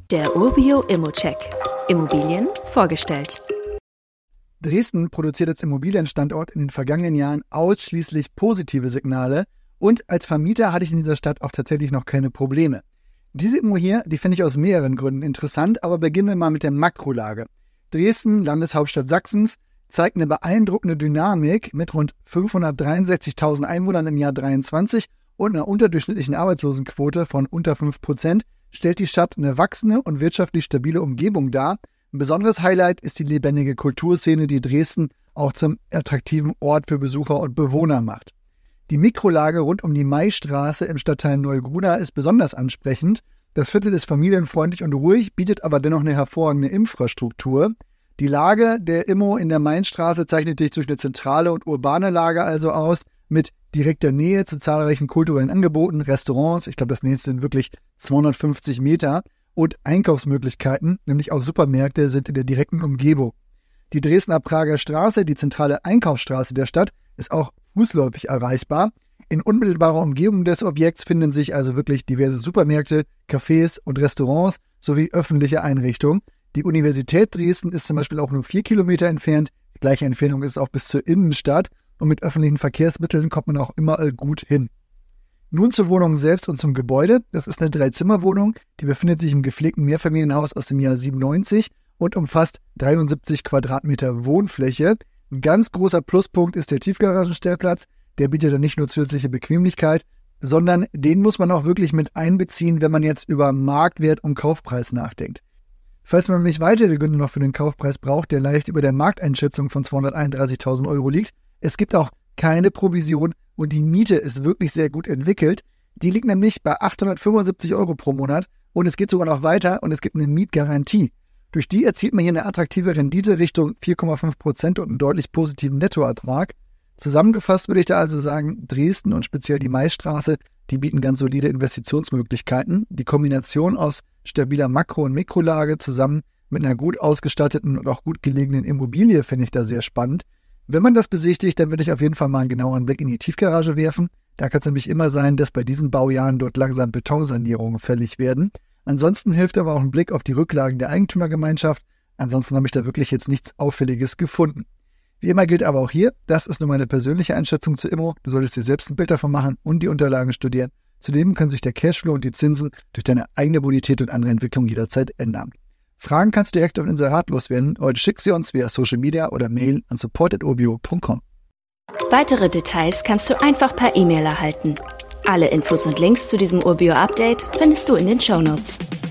Der Urbio Immocheck. Immobilien vorgestellt. Dresden produziert als Immobilienstandort in den vergangenen Jahren ausschließlich positive Signale und als Vermieter hatte ich in dieser Stadt auch tatsächlich noch keine Probleme. Diese Immo hier, die finde ich aus mehreren Gründen interessant, aber beginnen wir mal mit der Makrolage. Dresden, Landeshauptstadt Sachsens, zeigt eine beeindruckende Dynamik mit rund 563.000 Einwohnern im Jahr 2023 und einer unterdurchschnittlichen Arbeitslosenquote von unter 5%, stellt die Stadt eine wachsende und wirtschaftlich stabile Umgebung dar. Ein besonderes Highlight ist die lebendige Kulturszene, die Dresden auch zum attraktiven Ort für Besucher und Bewohner macht. Die Mikrolage rund um die Maistraße im Stadtteil Neugruna ist besonders ansprechend. Das Viertel ist familienfreundlich und ruhig, bietet aber dennoch eine hervorragende Infrastruktur. Die Lage der Immo in der Mainstraße zeichnet sich durch eine zentrale und urbane Lage also aus, mit direkter Nähe zu zahlreichen kulturellen Angeboten, Restaurants, ich glaube das nächste sind wirklich 250 Meter, und Einkaufsmöglichkeiten, nämlich auch Supermärkte, sind in der direkten Umgebung. Die Dresdner Prager Straße, die zentrale Einkaufsstraße der Stadt, ist auch fußläufig erreichbar. In unmittelbarer Umgebung des Objekts finden sich also wirklich diverse Supermärkte, Cafés und Restaurants sowie öffentliche Einrichtungen. Die Universität Dresden ist zum Beispiel auch nur 4 Kilometer entfernt. Die gleiche Entfernung ist auch bis zur Innenstadt und mit öffentlichen Verkehrsmitteln kommt man auch immer gut hin. Nun zur Wohnung selbst und zum Gebäude. Das ist eine 3-Zimmer-Wohnung, die befindet sich im gepflegten Mehrfamilienhaus aus dem Jahr 97 und umfasst 73 Quadratmeter Wohnfläche. Ein ganz großer Pluspunkt ist der Tiefgaragenstellplatz. Der bietet dann nicht nur zusätzliche Bequemlichkeit, sondern den muss man auch wirklich mit einbeziehen, wenn man jetzt über Marktwert und Kaufpreis nachdenkt. Falls man nämlich weitere Gründe noch für den Kaufpreis braucht, der leicht über der Markteinschätzung von 231.000 € liegt, es gibt auch keine Provision und die Miete ist wirklich sehr gut entwickelt. Die liegt nämlich bei 875 € pro Monat und es geht sogar noch weiter und es gibt eine Mietgarantie. Durch die erzielt man hier eine attraktive Rendite Richtung 4,5% und einen deutlich positiven Nettoertrag. Zusammengefasst würde ich da also sagen, Dresden und speziell die Maistraße, die bieten ganz solide Investitionsmöglichkeiten. Die Kombination aus stabiler Makro- und Mikrolage zusammen mit einer gut ausgestatteten und auch gut gelegenen Immobilie finde ich da sehr spannend. Wenn man das besichtigt, dann würde ich auf jeden Fall mal einen genaueren Blick in die Tiefgarage werfen. Da kann es nämlich immer sein, dass bei diesen Baujahren dort langsam Betonsanierungen fällig werden. Ansonsten hilft aber auch ein Blick auf die Rücklagen der Eigentümergemeinschaft. Ansonsten habe ich da wirklich jetzt nichts Auffälliges gefunden. Wie immer gilt aber auch hier, das ist nur meine persönliche Einschätzung zur Immo. Du solltest dir selbst ein Bild davon machen und die Unterlagen studieren. Zudem können sich der Cashflow und die Zinsen durch deine eigene Bonität und andere Entwicklung jederzeit ändern. Fragen kannst du direkt auf Inserat loswerden. Heute schick sie uns via Social Media oder Mail an support@urbio.com. Weitere Details kannst du einfach per E-Mail erhalten. Alle Infos und Links zu diesem Urbio-Update findest du in den Shownotes.